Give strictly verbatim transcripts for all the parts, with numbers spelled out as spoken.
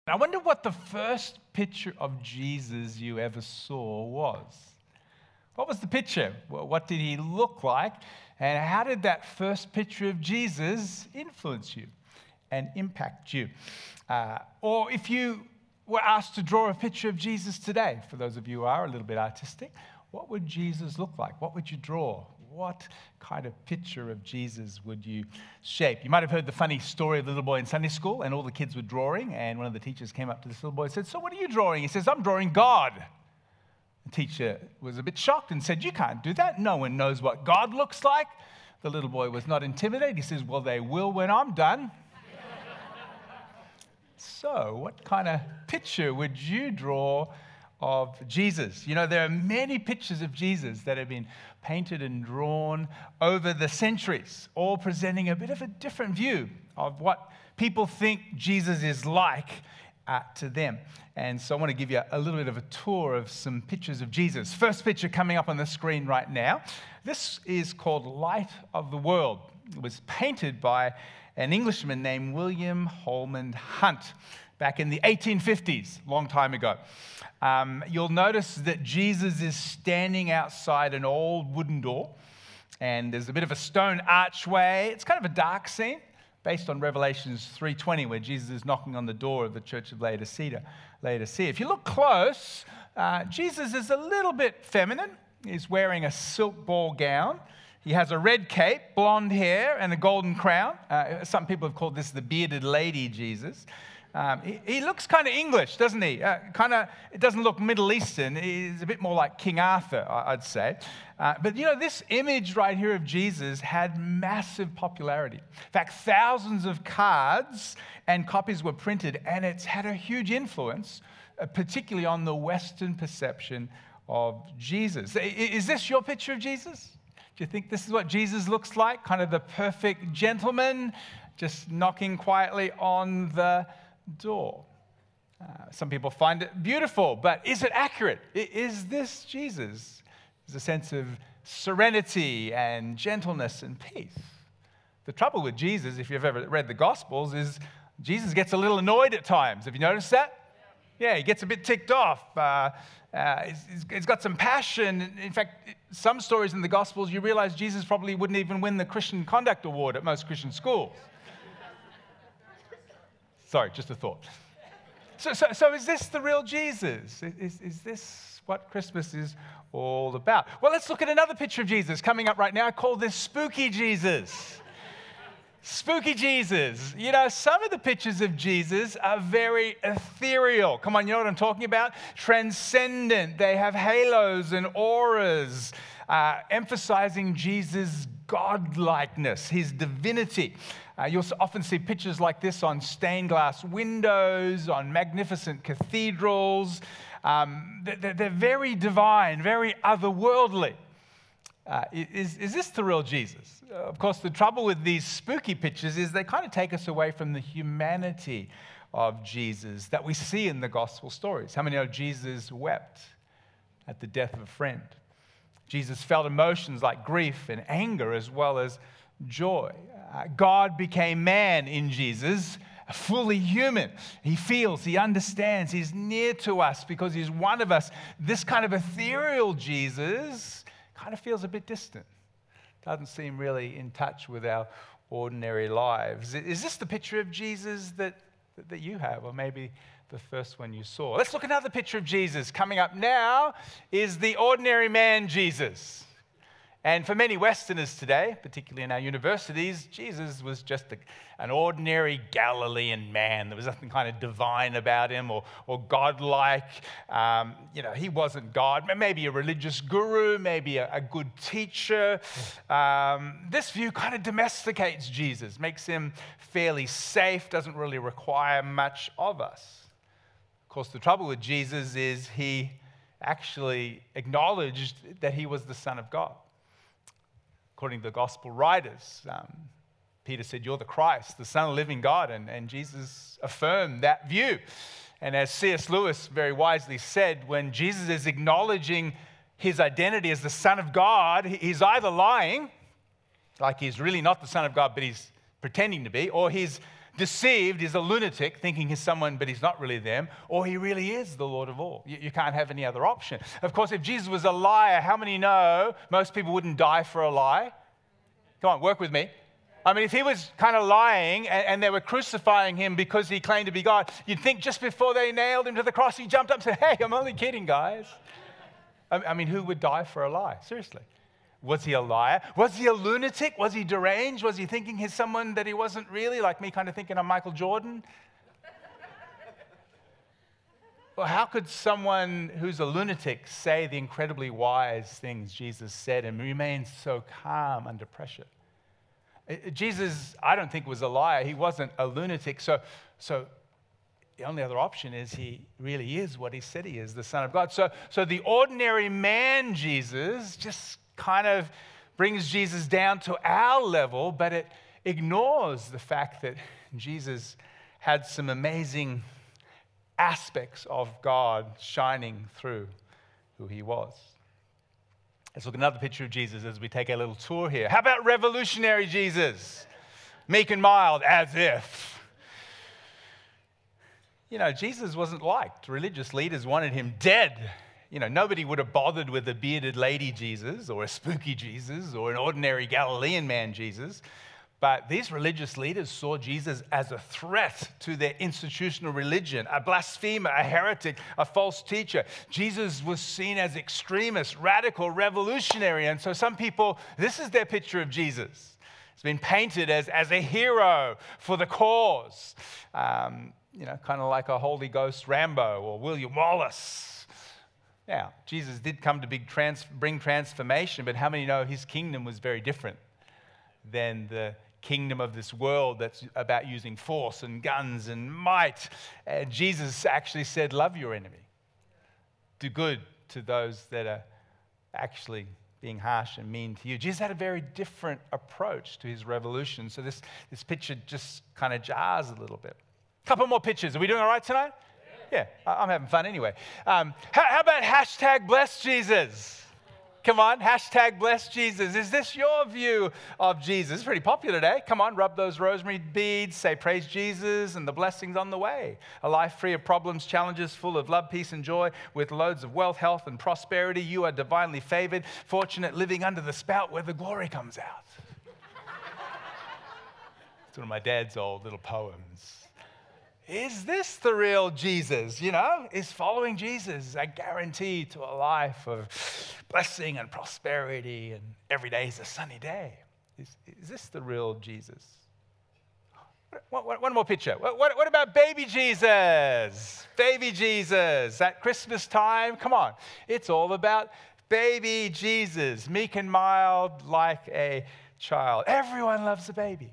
I wonder what the first picture of Jesus you ever saw was. What was the picture? What did he look like? And how did that first picture of Jesus influence you and impact you? Uh, or if you were asked to draw a picture of Jesus today, for those of you who are a little bit artistic, what would Jesus look like? What would you draw? What kind of picture of Jesus would you shape? You might have heard the funny story of the little boy in Sunday school, and all the kids were drawing, and one of the teachers came up to this little boy and said, "So what are you drawing?" He says, "I'm drawing God." The teacher was a bit shocked and said, "You can't do that. No one knows what God looks like." The little boy was not intimidated. He says, "Well, they will when I'm done." So what kind of picture would you draw of Jesus? You know, there are many pictures of Jesus that have been painted and drawn over the centuries, all presenting a bit of a different view of what people think Jesus is like uh, to them. And so I want to give you a little bit of a tour of some pictures of Jesus. First picture coming up on the screen right now. This is called Light of the World. It was painted by an Englishman named William Holman Hunt back in the eighteen fifties, long time ago. Um, you'll notice that Jesus is standing outside an old wooden door, and there's a bit of a stone archway. It's kind of a dark scene based on Revelations three twenty, where Jesus is knocking on the door of the church of Laodicea. Laodicea. If you look close, uh, Jesus is a little bit feminine. He's wearing a silk ball gown. He has a red cape, blonde hair, and a golden crown. Uh, some people have called this the bearded lady Jesus. Um, he, he looks kind of English, doesn't he? Uh, kind of, it doesn't look Middle Eastern. He's a bit more like King Arthur, I'd say. Uh, but you know, this image right here of Jesus had massive popularity. In fact, thousands of cards and copies were printed, and it's had a huge influence, uh, particularly on the Western perception of Jesus. Is this your picture of Jesus? Do you think this is what Jesus looks like? Kind of the perfect gentleman, just knocking quietly on the door. Uh, some people find it beautiful, but is it accurate? Is this Jesus? There's a sense of serenity and gentleness and peace. The trouble with Jesus, if you've ever read the Gospels, is Jesus gets a little annoyed at times. Have you noticed that? Yeah, he gets a bit ticked off. Uh, uh, he's, he's got some passion. In fact, some stories in the Gospels, you realize Jesus probably wouldn't even win the Christian Conduct Award at most Christian schools. Sorry, just a thought. So, so, so is this the real Jesus? Is, is this what Christmas is all about? Well, let's look at another picture of Jesus coming up right now. I call this Spooky Jesus. Spooky Jesus. You know, some of the pictures of Jesus are very ethereal. Come on, you know what I'm talking about? Transcendent. They have halos and auras, uh, emphasizing Jesus' godlikeness, his divinity. Uh, you'll often see pictures like this on stained glass windows, on magnificent cathedrals. Um, they're, they're very divine, very otherworldly. Uh, is, is this the real Jesus? Uh, of course, the trouble with these spooky pictures is they kind of take us away from the humanity of Jesus that we see in the gospel stories. How many know Jesus wept at the death of a friend? Jesus felt emotions like grief and anger as well as joy. Uh, God became man in Jesus, fully human. He feels, he understands, he's near to us because he's one of us. This kind of ethereal Jesus kind of feels a bit distant. Doesn't seem really in touch with our ordinary lives. Is this the picture of Jesus that, that you have, or maybe the first one you saw? Let's look at another picture of Jesus. Coming up now is the ordinary man Jesus. And for many Westerners today, particularly in our universities, Jesus was just a, an ordinary Galilean man. There was nothing kind of divine about him or, or godlike. Um, you know, he wasn't God. Maybe a religious guru, maybe a, a good teacher. Um, this view kind of domesticates Jesus, makes him fairly safe, doesn't really require much of us. Of course, the trouble with Jesus is he actually acknowledged that he was the Son of God. According to the gospel writers, um, Peter said, "You're the Christ, the Son of the living God," and, and Jesus affirmed that view. And as C S Lewis very wisely said, when Jesus is acknowledging his identity as the Son of God, he's either lying, like he's really not the Son of God, but he's pretending to be, or he's deceived is a lunatic, thinking he's someone, but he's not really them, or he really is the Lord of all. You, you can't have any other option. Of course, if Jesus was a liar, how many know most people wouldn't die for a lie? Come on, work with me. I mean, if he was kind of lying and, and they were crucifying him because he claimed to be God, you'd think just before they nailed him to the cross, he jumped up and said, hey, I'm only kidding, guys. I, I mean, who would die for a lie? Seriously. Was he a liar? Was he a lunatic? Was he deranged? Was he thinking he's someone that he wasn't really, like me kind of thinking I'm Michael Jordan? Well, how could someone who's a lunatic say the incredibly wise things Jesus said and remain so calm under pressure? Jesus, I don't think, was a liar. He wasn't a lunatic. So, so the only other option is he really is what he said he is, the Son of God. So, so the ordinary man, Jesus, just kind of brings Jesus down to our level, but it ignores the fact that Jesus had some amazing aspects of God shining through who he was. Let's look at another picture of Jesus as we take a little tour here. How about revolutionary Jesus? Meek and mild, as if. You know, Jesus wasn't liked. Religious leaders wanted him dead. You know, nobody would have bothered with a bearded lady Jesus or a spooky Jesus or an ordinary Galilean man Jesus. But these religious leaders saw Jesus as a threat to their institutional religion, a blasphemer, a heretic, a false teacher. Jesus was seen as extremist, radical, revolutionary. And so some people, this is their picture of Jesus. It's been painted as, as a hero for the cause. Um, you know, kind of like a Holy Ghost Rambo or William Wallace. Now, Jesus did come to big trans- bring transformation, but how many know his kingdom was very different than the kingdom of this world that's about using force and guns and might? And Jesus actually said, love your enemy. Do good to those that are actually being harsh and mean to you. Jesus had a very different approach to his revolution. So this, this picture just kind of jars a little bit. A couple more pictures. Are we doing all right tonight? Yeah, I'm having fun anyway. Um, how, how about hashtag bless Jesus? Come on, hashtag bless Jesus. Is this your view of Jesus? It's pretty popular today. Come on, rub those rosemary beads, say praise Jesus, and the blessing's on the way. A life free of problems, challenges, full of love, peace, and joy, with loads of wealth, health, and prosperity. You are divinely favored, fortunate, living under the spout where the glory comes out. It's one of my dad's old little poems. Is this the real Jesus? You know, is following Jesus a guarantee to a life of blessing and prosperity and every day is a sunny day? Is, is this the real Jesus? One, one, one more picture. What, what, what about baby Jesus? Baby Jesus at Christmas time? Come on. It's all about baby Jesus, meek and mild like a child. Everyone loves a baby.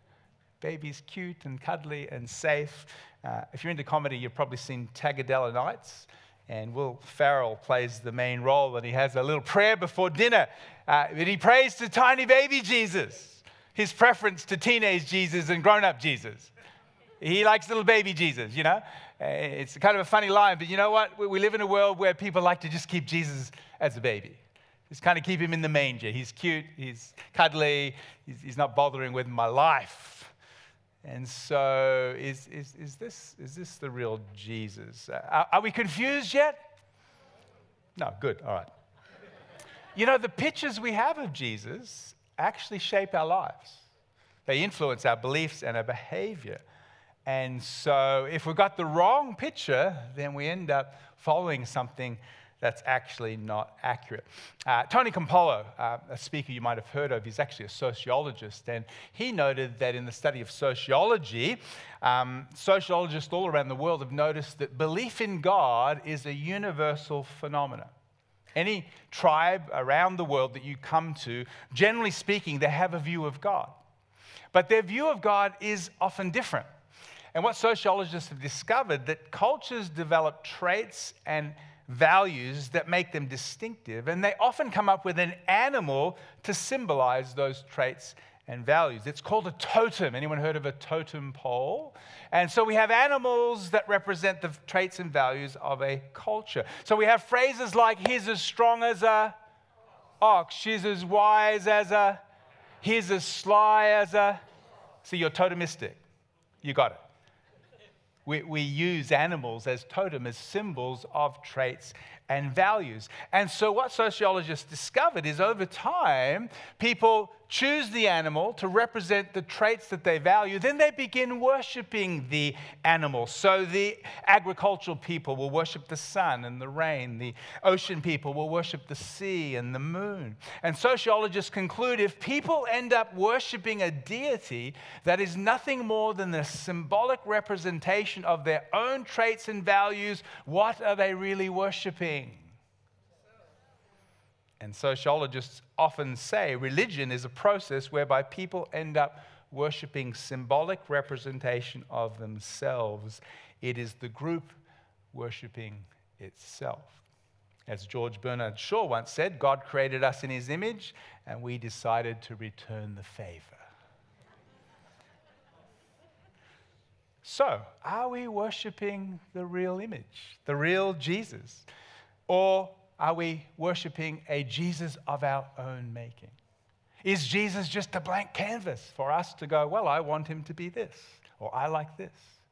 Baby's cute and cuddly and safe. Uh, if you're into comedy, you've probably seen Tagadella Nights, and Will Ferrell plays the main role, and he has a little prayer before dinner. Uh, but he prays to tiny baby Jesus, his preference to teenage Jesus and grown-up Jesus. He likes little baby Jesus, you know. Uh, it's kind of a funny line, but you know what? We, we live in a world where people like to just keep Jesus as a baby. Just kind of keep him in the manger. He's cute, he's cuddly, he's, he's not bothering with my life. And so is, is, is, this, is this the real Jesus? Uh, are, are we confused yet? No, good, all right. You know, the pictures we have of Jesus actually shape our lives. They influence our beliefs and our behavior. And so if we've got the wrong picture, then we end up following something that's actually not accurate. Uh, Tony Campolo, uh, a speaker you might have heard of, he's actually a sociologist, and he noted that in the study of sociology, um, sociologists all around the world have noticed that belief in God is a universal phenomenon. Any tribe around the world that you come to, generally speaking, they have a view of God. But their view of God is often different. And what sociologists have discovered, that cultures develop traits and values that make them distinctive, and they often come up with an animal to symbolize those traits and values. It's called a totem. Anyone heard of a totem pole? And so we have animals that represent the traits and values of a culture. So we have phrases like, he's as strong as a ox, she's as wise as a, he's as sly as a. See, you're totemistic. You got it. We, we use animals as totem, as symbols of traits and values. And so what sociologists discovered is over time, people choose the animal to represent the traits that they value. Then they begin worshiping the animal. So the agricultural people will worship the sun and the rain. The ocean people will worship the sea and the moon. And sociologists conclude if people end up worshiping a deity that is nothing more than the symbolic representation of their own traits and values, what are they really worshiping? And sociologists often say religion is a process whereby people end up worshiping symbolic representation of themselves. It is the group worshiping itself. As George Bernard Shaw once said, God created us in his image, and we decided to return the favor. So, are we worshiping the real image, the real Jesus? Or are we worshiping a Jesus of our own making? Is Jesus just a blank canvas for us to go, well, I want him to be this, or I like this?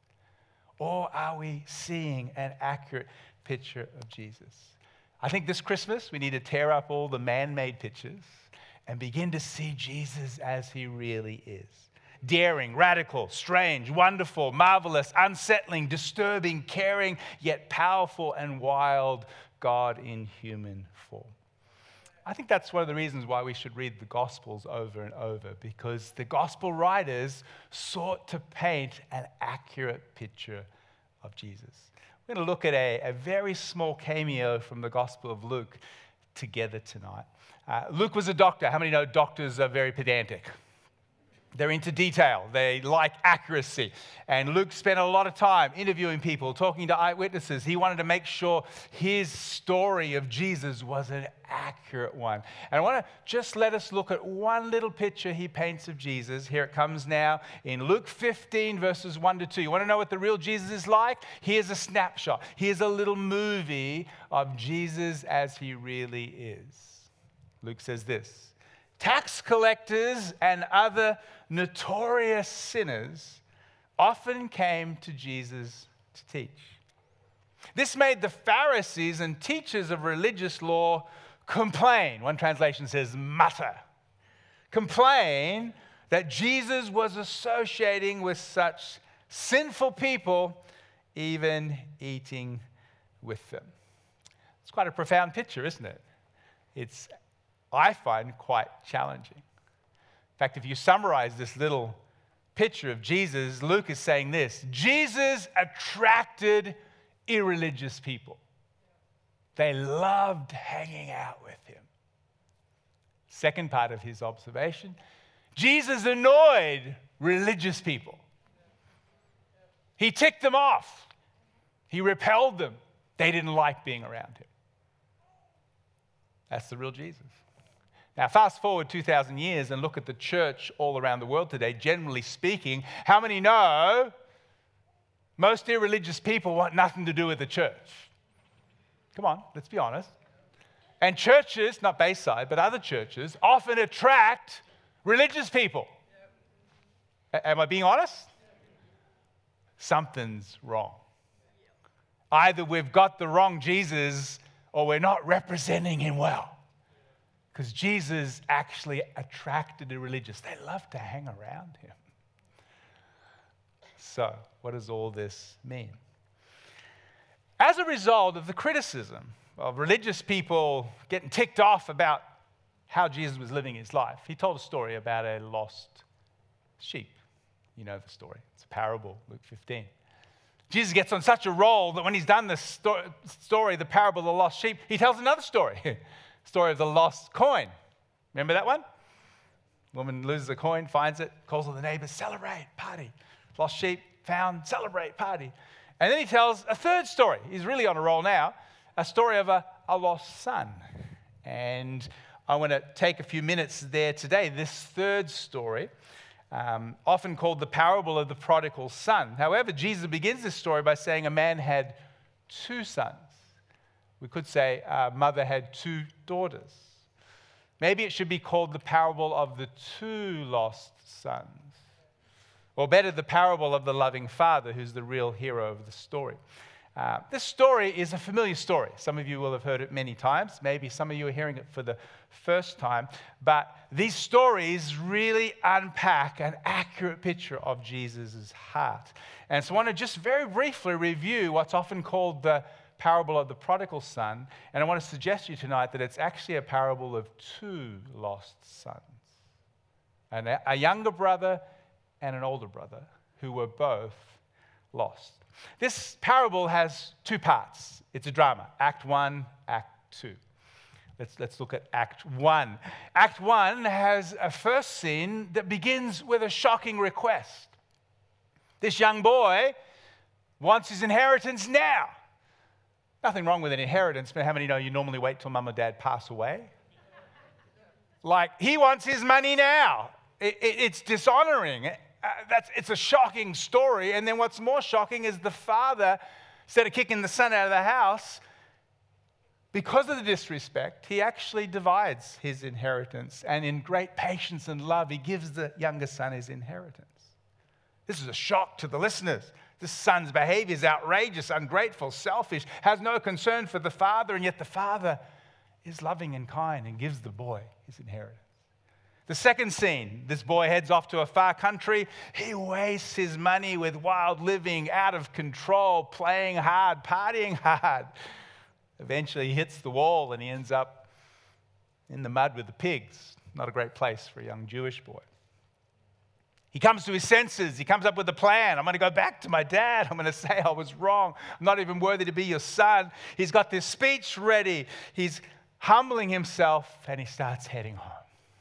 Or are we seeing an accurate picture of Jesus? I think this Christmas we need to tear up all the man-made pictures and begin to see Jesus as he really is. Daring, radical, strange, wonderful, marvelous, unsettling, disturbing, caring, yet powerful and wild God in human form. I think that's one of the reasons why we should read the Gospels over and over, because the Gospel writers sought to paint an accurate picture of Jesus. We're going to look at a, a very small cameo from the Gospel of Luke together tonight. Uh, Luke was a doctor. How many know doctors are very pedantic? They're into detail. They like accuracy. And Luke spent a lot of time interviewing people, talking to eyewitnesses. He wanted to make sure his story of Jesus was an accurate one. And I want to just let us look at one little picture he paints of Jesus. Here it comes now in Luke fifteen, verses one to two. You want to know what the real Jesus is like? Here's a snapshot. Here's a little movie of Jesus as he really is. Luke says this: tax collectors and other notorious sinners often came to Jesus to teach. This made the Pharisees and teachers of religious law complain. One translation says mutter. Complain that Jesus was associating with such sinful people, even eating with them. It's quite a profound picture, isn't it? It's, I find, quite challenging. In fact, if you summarize this little picture of Jesus, Luke is saying this: Jesus attracted irreligious people. They loved hanging out with him. Second part of his observation: Jesus annoyed religious people. He ticked them off. He repelled them. They didn't like being around him. That's the real Jesus. Now, fast forward two thousand years and look at the church all around the world today. Generally speaking, how many know most irreligious people want nothing to do with the church? Come on, let's be honest. And churches, not Bayside, but other churches, often attract religious people. A- am I being honest? Something's wrong. Either we've got the wrong Jesus or we're not representing him well. Because Jesus actually attracted the religious. They loved to hang around him. So, what does all this mean? As a result of the criticism of religious people getting ticked off about how Jesus was living his life, he told a story about a lost sheep. You know the story. It's a parable, Luke fifteen. Jesus gets on such a roll that when he's done the sto- story, the parable of the lost sheep, he tells another story. Story of the lost coin. Remember that one? Woman loses a coin, finds it, calls all the neighbors, celebrate, party. Lost sheep, found, celebrate, party. And then he tells a third story. He's really on a roll now. A story of a, a lost son. And I want to take a few minutes there today. This third story, um, often called the parable of the prodigal son. However, Jesus begins this story by saying a man had two sons. We could say a mother had two daughters. Maybe it should be called the parable of the two lost sons. Or better, the parable of the loving father, who's the real hero of the story. Uh, this story is a familiar story. Some of you will have heard it many times. Maybe some of you are hearing it for the first time. But these stories really unpack an accurate picture of Jesus' heart. And so I want to just very briefly review what's often called the parable of the prodigal son. And I want to suggest to you tonight that it's actually a parable of two lost sons. And a younger brother and an older brother who were both lost. This parable has two parts. It's a drama, Act one, Act two. Let's, let's look at Act one. Act one has a first scene that begins with a shocking request. This young boy wants his inheritance now. Nothing wrong with an inheritance, but how many know you normally wait till mum or dad pass away? Like, he wants his money now. It, it, it's dishonoring. Uh, that's, it's a shocking story. And then what's more shocking is the father, instead of kicking the son out of the house, because of the disrespect, he actually divides his inheritance. And in great patience and love, he gives the younger son his inheritance. This is a shock to the listeners. This son's behavior is outrageous, ungrateful, selfish, has no concern for the father, and yet the father is loving and kind and gives the boy his inheritance. The second scene, this boy heads off to a far country. He wastes his money with wild living, out of control, playing hard, partying hard. Eventually he hits the wall and he ends up in the mud with the pigs. Not a great place for a young Jewish boy. He comes to his senses. He comes up with a plan. I'm going to go back to my dad. I'm going to say I was wrong. I'm not even worthy to be your son. He's got this speech ready. He's humbling himself and he starts heading home.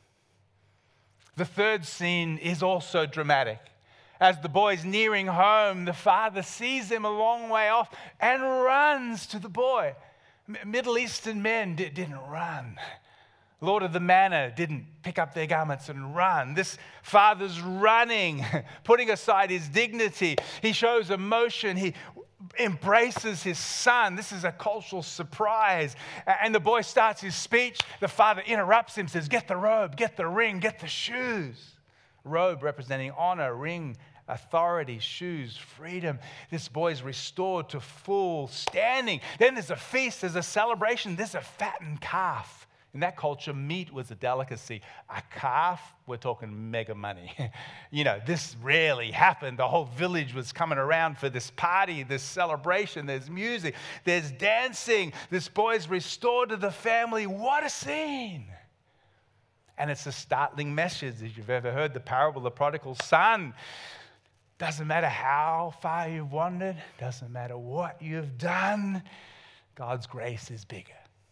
The third scene is also dramatic. As the boy's nearing home, the father sees him a long way off and runs to the boy. Middle Eastern men di- didn't run. Lord of the Manor didn't pick up their garments and run. This father's running, putting aside his dignity. He shows emotion. He embraces his son. This is a cultural surprise. And the boy starts his speech. The father interrupts him, says, get the robe, get the ring, get the shoes. Robe representing honor, ring, authority, shoes, freedom. This boy's restored to full standing. Then there's a feast, there's a celebration, there's a fattened calf. In that culture, meat was a delicacy. A calf, we're talking mega money. You know, this rarely happened. The whole village was coming around for this party, this celebration. There's music, there's dancing. This boy's restored to the family. What a scene. And it's a startling message. If you've ever heard the parable of the prodigal son, doesn't matter how far you've wandered, doesn't matter what you've done, God's grace is bigger.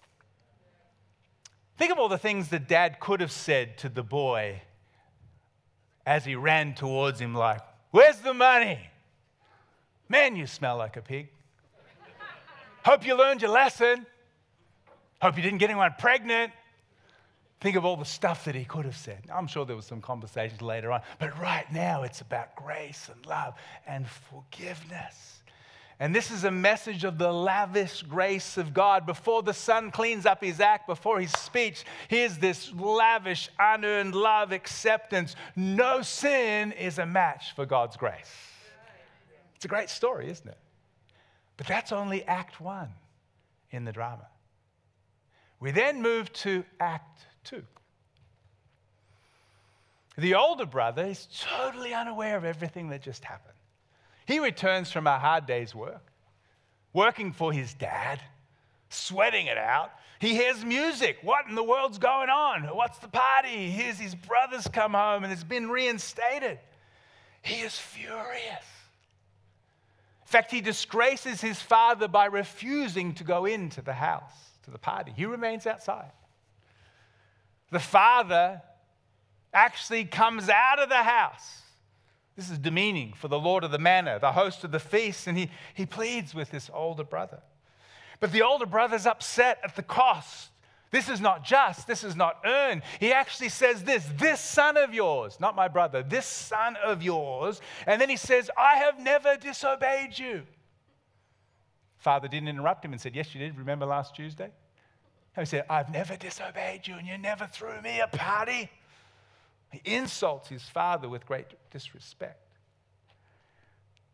Think of all the things that dad could have said to the boy as he ran towards him like, where's the money? Man, you smell like a pig. Hope you learned your lesson. Hope you didn't get anyone pregnant. Think of all the stuff that he could have said. I'm sure there was some conversations later on, but right now it's about grace and love and forgiveness. And this is a message of the lavish grace of God. Before the son cleans up his act, before his speech, here's this lavish, unearned love, acceptance. No sin is a match for God's grace. It's a great story, isn't it? But that's only act one in the drama. We then move to act two. The older brother is totally unaware of everything that just happened. He returns from a hard day's work, working for his dad, sweating it out. He hears music. What in the world's going on? What's the party? He hears his brothers come home and it's been reinstated. He is furious. In fact, he disgraces his father by refusing to go into the house, to the party. He remains outside. The father actually comes out of the house. This is demeaning for the Lord of the Manor, the host of the feast, and he, he pleads with this older brother. But the older brother's upset at the cost. This is not just, this is not earned. He actually says this, this son of yours, not my brother, this son of yours. And then he says, I have never disobeyed you. Father didn't interrupt him and said, yes, you did. Remember last Tuesday? And he said, I've never disobeyed you and you never threw me a party. He insults his father with great disrespect.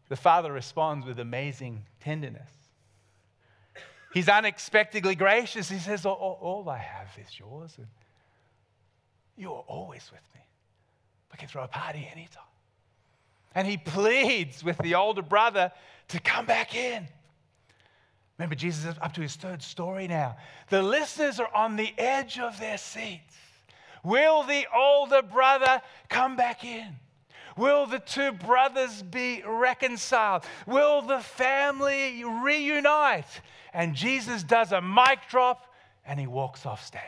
the father responds with amazing tenderness. He's unexpectedly gracious. He says, all, all, all I have is yours, and you are always with me. We can throw a party anytime. And he pleads with the older brother to come back in. Remember, Jesus is up to his third story now. The listeners are on the edge of their seats. Will the older brother come back in? Will the two brothers be reconciled? Will the family reunite? And Jesus does a mic drop and he walks off stage.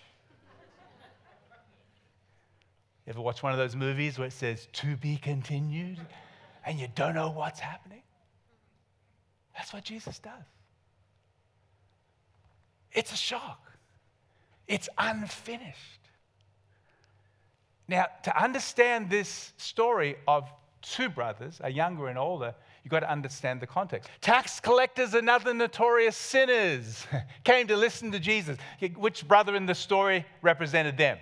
You ever watch one of those movies where it says, to be continued, and you don't know what's happening? That's what Jesus does. It's a shock. It's unfinished. Now, to understand this story of two brothers, a younger and older, you've got to understand the context. Tax collectors and other notorious sinners came to listen to Jesus. Which brother in the story represented them?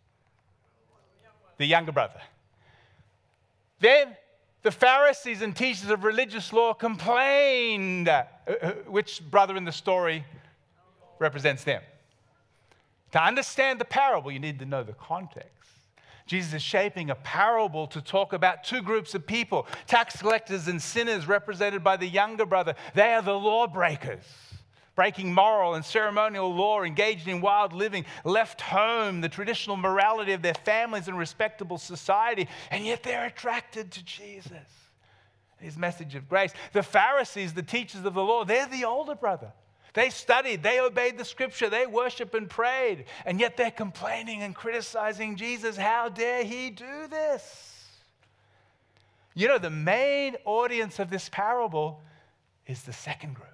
The younger brother. Then the Pharisees and teachers of religious law complained. Uh, uh, which brother in the story represents them? To understand the parable, you need to know the context. Jesus is shaping a parable to talk about two groups of people, tax collectors and sinners represented by the younger brother. They are the lawbreakers, breaking moral and ceremonial law, engaged in wild living, left home, the traditional morality of their families and respectable society, and yet they're attracted to Jesus, his message of grace. The Pharisees, the teachers of the law, they're the older brother. They studied, they obeyed the scripture, they worshiped and prayed, and yet they're complaining and criticizing Jesus. How dare he do this? You know, the main audience of this parable is the second group.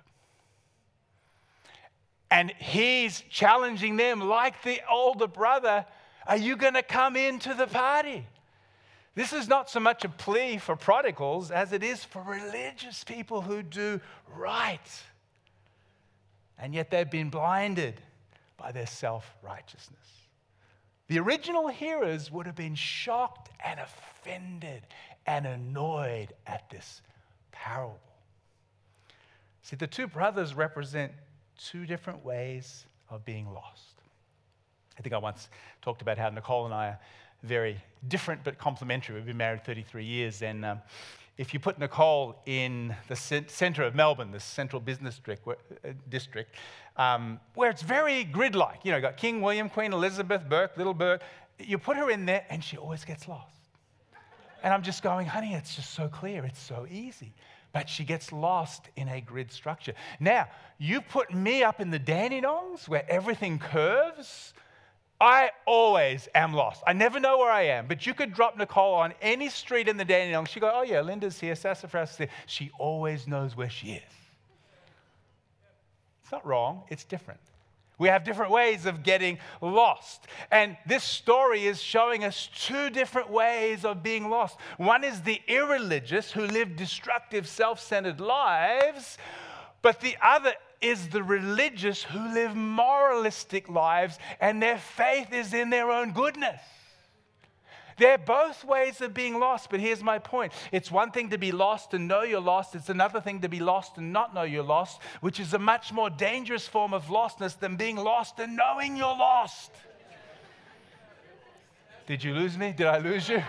And he's challenging them like the older brother, are you going to come into the party? This is not so much a plea for prodigals as it is for religious people who do right. And yet they've been blinded by their self-righteousness. The original hearers would have been shocked and offended and annoyed at this parable. See, the two brothers represent two different ways of being lost. I think I once talked about how Nicole and I are very different but complementary. We've been married thirty-three years, and um, if you put Nicole in the centre of Melbourne, the central business district, uh, district um, where it's very grid-like, you know, you've got King William, Queen Elizabeth, Burke, Little Burke, you put her in there and she always gets lost. And I'm just going, honey, it's just so clear, it's so easy. But she gets lost in a grid structure. Now, you put me up in the Dandenongs where everything curves, I always am lost. I never know where I am. But you could drop Nicole on any street in the Dandenong. She go, oh yeah, Linda's here, Sassafras is here. She always knows where she is. It's not wrong, it's different. We have different ways of getting lost. And this story is showing us two different ways of being lost. One is the irreligious who live destructive, self-centered lives, but the other is the religious who live moralistic lives and their faith is in their own goodness. They're both ways of being lost, but here's my point. It's one thing to be lost and know you're lost. It's another thing to be lost and not know you're lost, which is a much more dangerous form of lostness than being lost and knowing you're lost. Did you lose me? Did I lose you?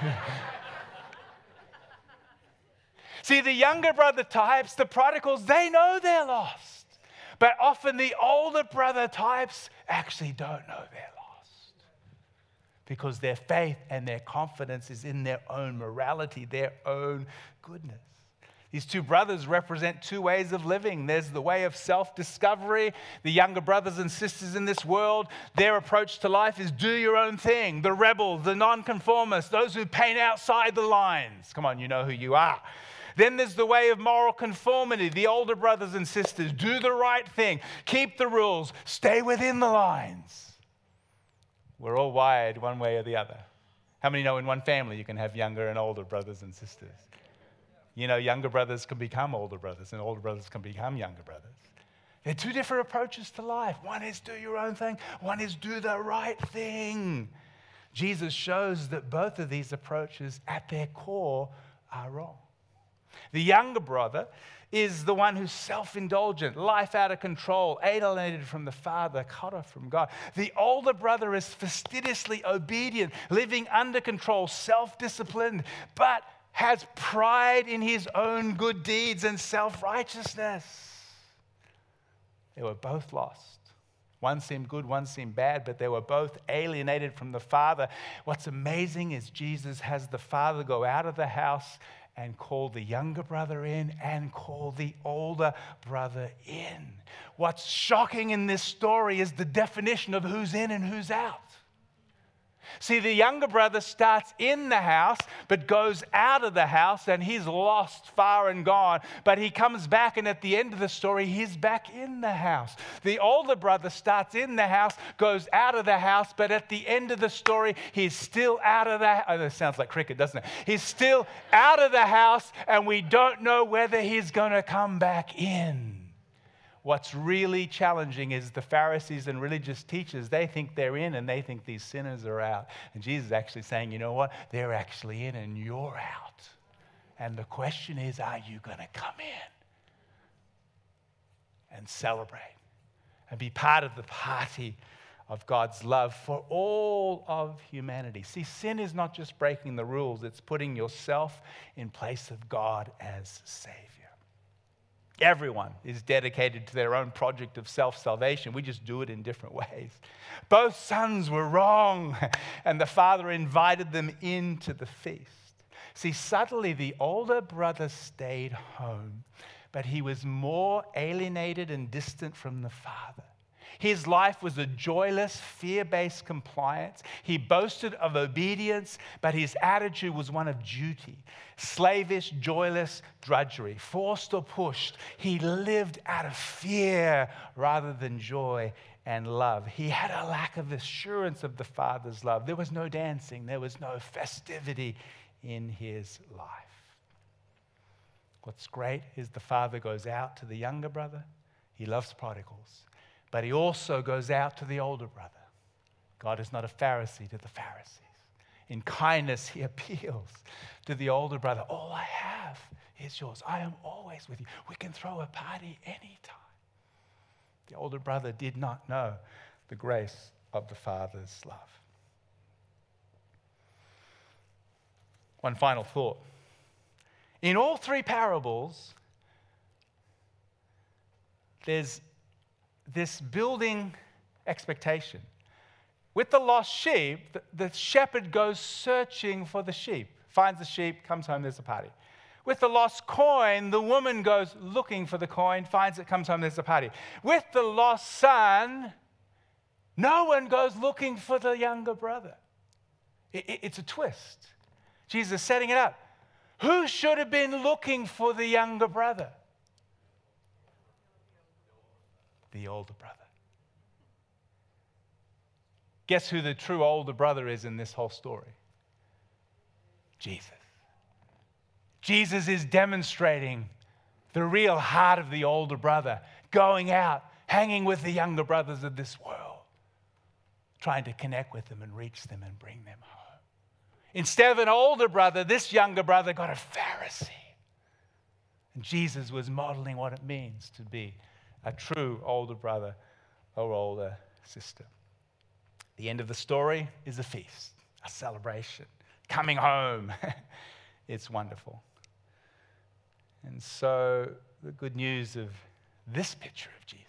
See, the younger brother types, the prodigals, they know they're lost. But often the older brother types actually don't know they're lost because their faith and their confidence is in their own morality, their own goodness. These two brothers represent two ways of living. There's the way of self-discovery. The younger brothers and sisters in this world, their approach to life is do your own thing. The rebels, the nonconformists, those who paint outside the lines. Come on, you know who you are. Then there's the way of moral conformity. The older brothers and sisters, do the right thing, keep the rules, stay within the lines. We're all wired one way or the other. How many know in one family you can have younger and older brothers and sisters? You know, younger brothers can become older brothers and older brothers can become younger brothers. They're two different approaches to life. One is do your own thing. One is do the right thing. Jesus shows that both of these approaches at their core are wrong. The younger brother is the one who's self-indulgent, life out of control, alienated from the Father, cut off from God. The older brother is fastidiously obedient, living under control, self-disciplined, but has pride in his own good deeds and self-righteousness. They were both lost. One seemed good, one seemed bad, but they were both alienated from the Father. What's amazing is Jesus has the Father go out of the house and call the younger brother in and call the older brother in. What's shocking in this story is the definition of who's in and who's out. See, the younger brother starts in the house, but goes out of the house, and he's lost, far and gone. But he comes back, and at the end of the story, he's back in the house. The older brother starts in the house, goes out of the house, but at the end of the story, he's still out of the house. Oh, that sounds like cricket, doesn't it? He's still out of the house, and we don't know whether he's going to come back in. What's really challenging is the Pharisees and religious teachers, they think they're in and they think these sinners are out. And Jesus is actually saying, you know what? They're actually in and you're out. And the question is, are you going to come in and celebrate and be part of the party of God's love for all of humanity? See, sin is not just breaking the rules, it's putting yourself in place of God as Savior. Everyone is dedicated to their own project of self-salvation. We just do it in different ways. Both sons were wrong, and the father invited them into the feast. See, subtly, the older brother stayed home, but he was more alienated and distant from the father. His life was a joyless, fear-based compliance. He boasted of obedience, but his attitude was one of duty. Slavish, joyless drudgery. Forced or pushed, he lived out of fear rather than joy and love. He had a lack of assurance of the Father's love. There was no dancing. There was no festivity in his life. What's great is the Father goes out to the younger brother. He loves prodigals. But he also goes out to the older brother. God is not a Pharisee to the Pharisees. In kindness, he appeals to the older brother. All I have is yours. I am always with you. We can throw a party anytime. The older brother did not know the grace of the Father's love. One final thought. In all three parables, there's this building expectation. With the lost sheep, the, the shepherd goes searching for the sheep, finds the sheep, comes home, there's a party. With the lost coin, the woman goes looking for the coin, finds it, comes home, there's a party. With the lost son, no one goes looking for the younger brother. It, it, it's a twist. Jesus is setting it up. Who should have been looking for the younger brother? The older brother. Guess who the true older brother is in this whole story? Jesus. Jesus is demonstrating the real heart of the older brother, going out, hanging with the younger brothers of this world, trying to connect with them and reach them and bring them home. Instead of an older brother, this younger brother got a Pharisee. And Jesus was modeling what it means to be a true older brother or older sister. The end of the story is a feast, a celebration, coming home. It's wonderful. And so the good news of this picture of Jesus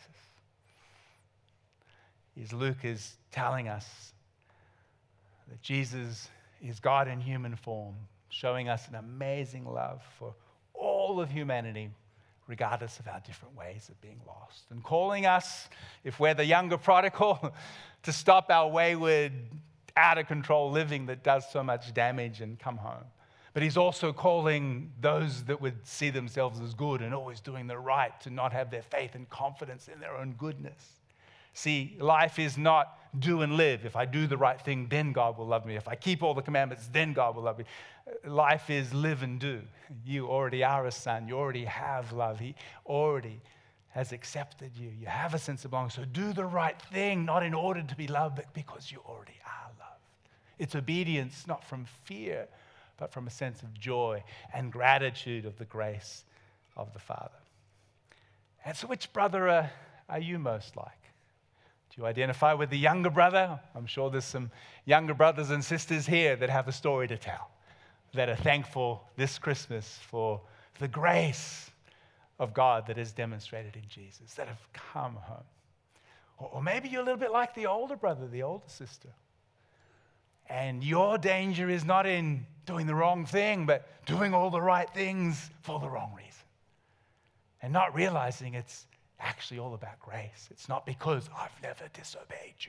is Luke is telling us that Jesus is God in human form, showing us an amazing love for all of humanity, regardless of our different ways of being lost, and calling us, if we're the younger prodigal, to stop our wayward, out of control living that does so much damage and come home. But he's also calling those that would see themselves as good and always doing the right to not have their faith and confidence in their own goodness. See, life is not do and live. If I do the right thing, then God will love me. If I keep all the commandments, then God will love me. Life is live and do. You already are a son. You already have love. He already has accepted you. You have a sense of belonging. So do the right thing, not in order to be loved, but because you already are loved. It's obedience, not from fear, but from a sense of joy and gratitude of the grace of the Father. And so which brother are, are you most like? Do you identify with the younger brother? I'm sure there's some younger brothers and sisters here that have a story to tell, that are thankful this Christmas for the grace of God that is demonstrated in Jesus, that have come home. Or, or maybe you're a little bit like the older brother, the older sister. And your danger is not in doing the wrong thing, but doing all the right things for the wrong reason. And not realizing it's actually all about grace. It's not because I've never disobeyed you.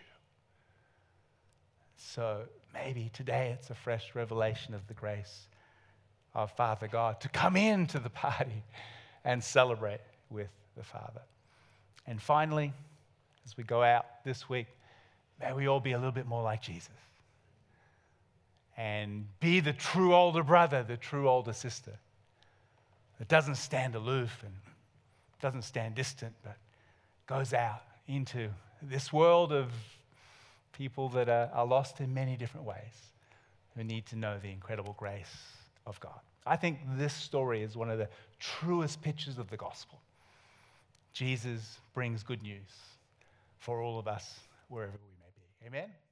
So maybe today it's a fresh revelation of the grace of Father God to come into the party and celebrate with the Father. And finally, as we go out this week, may we all be a little bit more like Jesus and be the true older brother, the true older sister that doesn't stand aloof and doesn't stand distant, but goes out into this world of people that are, are lost in many different ways, who need to know the incredible grace of God. I think this story is one of the truest pictures of the gospel. Jesus brings good news for all of us, wherever we may be. Amen?